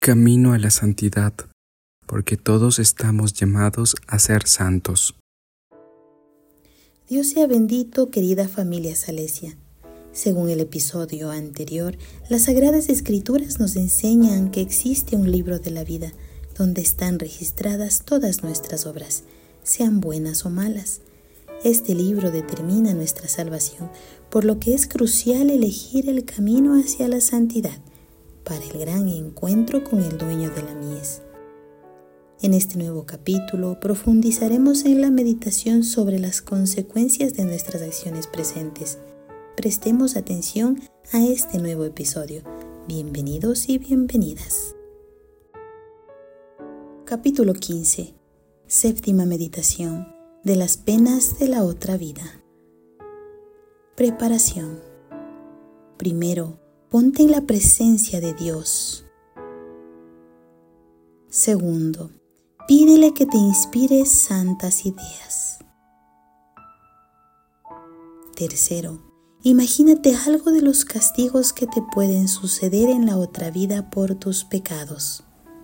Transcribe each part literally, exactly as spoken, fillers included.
camino a la santidad, porque todos estamos llamados a ser santos. Dios sea bendito, querida familia Salesia. Según el episodio anterior, las Sagradas Escrituras nos enseñan que existe un libro de la vida donde están registradas todas nuestras obras, sean buenas o malas. Este libro determina nuestra salvación, por lo que es crucial elegir el camino hacia la santidad para el gran encuentro con el dueño de la mies. En este nuevo capítulo profundizaremos en la meditación sobre las consecuencias de nuestras acciones presentes. Prestemos atención a este nuevo episodio. Bienvenidos y bienvenidas. Capítulo quince. Séptima meditación de las penas de la otra vida. Preparación. Primero, ponte en la presencia de Dios. Segundo, pídele que te inspire santas ideas. Tercero, imagínate algo de los castigos que te pueden suceder en la otra vida por tus pecados.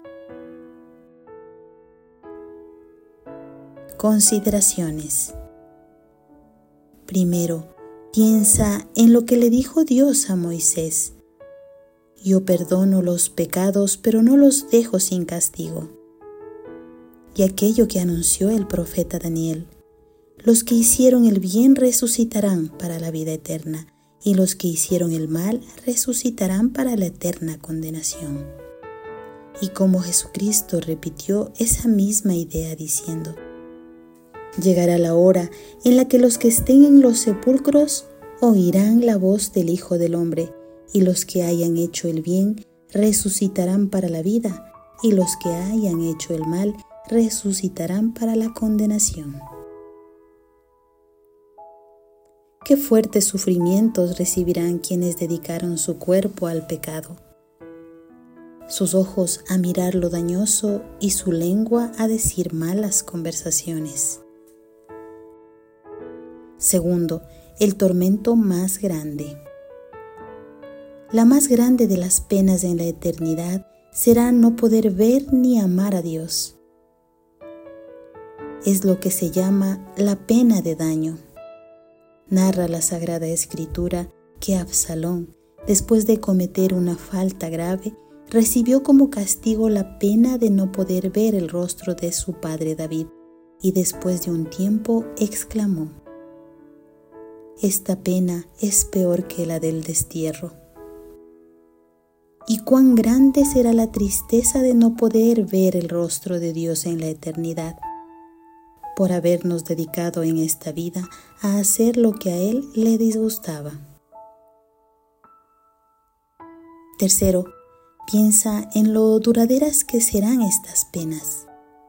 Consideraciones. Primero, piensa en lo que le dijo Dios a Moisés. Yo perdono los pecados, pero no los dejo sin castigo. Y aquello que anunció el profeta Daniel. Los que hicieron el bien resucitarán para la vida eterna, y los que hicieron el mal resucitarán para la eterna condenación. Y como Jesucristo repitió esa misma idea diciendo: llegará la hora en la que los que estén en los sepulcros oirán la voz del Hijo del Hombre, y los que hayan hecho el bien resucitarán para la vida, y los que hayan hecho el mal resucitarán para la condenación. Qué fuertes sufrimientos recibirán quienes dedicaron su cuerpo al pecado, sus ojos a mirar lo dañoso y su lengua a decir malas conversaciones. Segundo, el tormento más grande. La más grande de las penas en la eternidad será no poder ver ni amar a Dios. Es lo que se llama la pena de daño. Narra la Sagrada Escritura que Absalón, después de cometer una falta grave, recibió como castigo la pena de no poder ver el rostro de su padre David, y después de un tiempo exclamó: esta pena es peor que la del destierro. Y cuán grande será la tristeza de no poder ver el rostro de Dios en la eternidad, por habernos dedicado en esta vida a hacer lo que a Él le disgustaba. Tercero, piensa en lo duraderas que serán estas penas.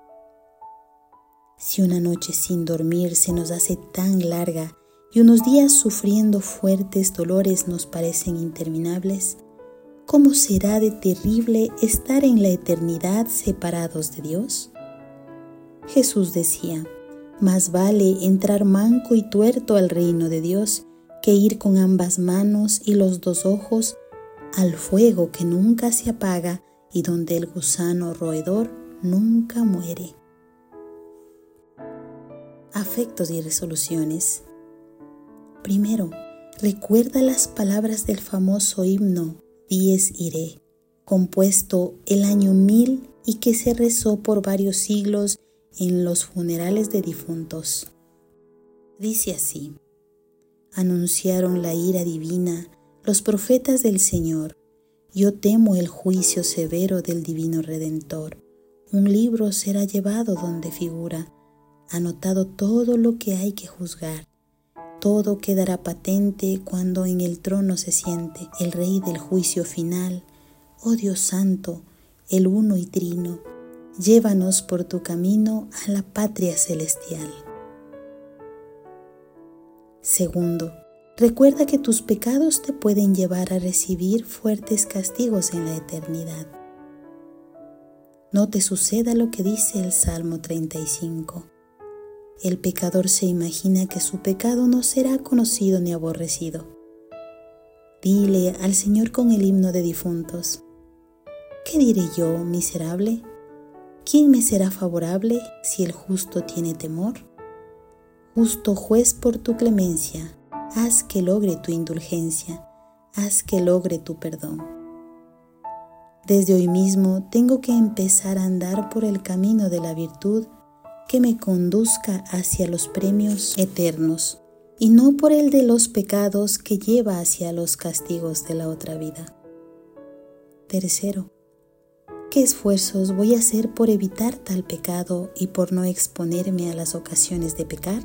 Si una noche sin dormir se nos hace tan larga y unos días sufriendo fuertes dolores nos parecen interminables, ¿cómo será de terrible estar en la eternidad separados de Dios? Jesús decía: más vale entrar manco y tuerto al reino de Dios que ir con ambas manos y los dos ojos al fuego que nunca se apaga y donde el gusano roedor nunca muere. Afectos y resoluciones. Primero, recuerda las palabras del famoso himno Dies Irae, compuesto el año mil y que se rezó por varios siglos en los funerales de difuntos. Dice así: anunciaron la ira divina los profetas del Señor. Yo temo el juicio severo del divino Redentor. Un libro será llevado donde figura, anotado todo lo que hay que juzgar. Todo quedará patente cuando en el trono se siente el Rey del juicio final. Oh Dios Santo, el uno y trino, llévanos por tu camino a la patria celestial. Segundo, recuerda que tus pecados te pueden llevar a recibir fuertes castigos en la eternidad. No te suceda lo que dice el Salmo treinta y cinco. El pecador se imagina que su pecado no será conocido ni aborrecido. Dile al Señor con el himno de difuntos: ¿qué diré yo, miserable? ¿Quién me será favorable si el justo tiene temor? Justo juez, por tu clemencia, haz que logre tu indulgencia, haz que logre tu perdón. Desde hoy mismo tengo que empezar a andar por el camino de la virtud que me conduzca hacia los premios eternos y no por el de los pecados que lleva hacia los castigos de la otra vida. Tercero, ¿qué esfuerzos voy a hacer por evitar tal pecado y por no exponerme a las ocasiones de pecar?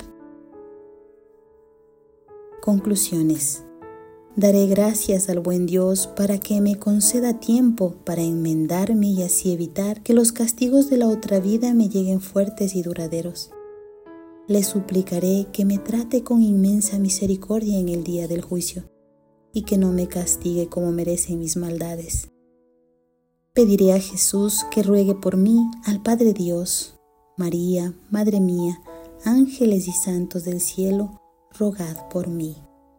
Conclusiones. Daré gracias al buen Dios para que me conceda tiempo para enmendarme y así evitar que los castigos de la otra vida me lleguen fuertes y duraderos. Le suplicaré que me trate con inmensa misericordia en el día del juicio y que no me castigue como merecen mis maldades. Pediré a Jesús que ruegue por mí al Padre Dios. María, Madre mía, ángeles y santos del cielo, rogad por mí.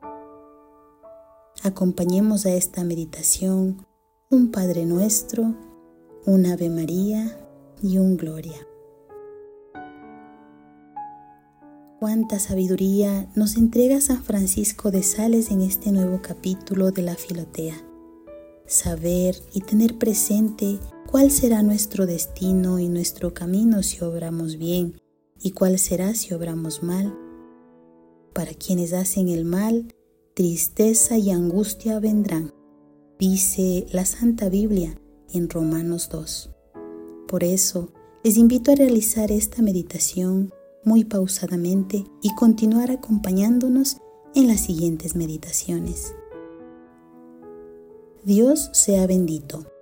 Acompañemos a esta meditación un Padre Nuestro, un Ave María y un Gloria. Cuánta sabiduría nos entrega San Francisco de Sales en este nuevo capítulo de la Filotea. Saber y tener presente cuál será nuestro destino y nuestro camino si obramos bien y cuál será si obramos mal. Para quienes hacen el mal, tristeza y angustia vendrán, dice la Santa Biblia en Romanos dos. Por eso, les invito a realizar esta meditación muy pausadamente y continuar acompañándonos en las siguientes meditaciones. Dios sea bendito.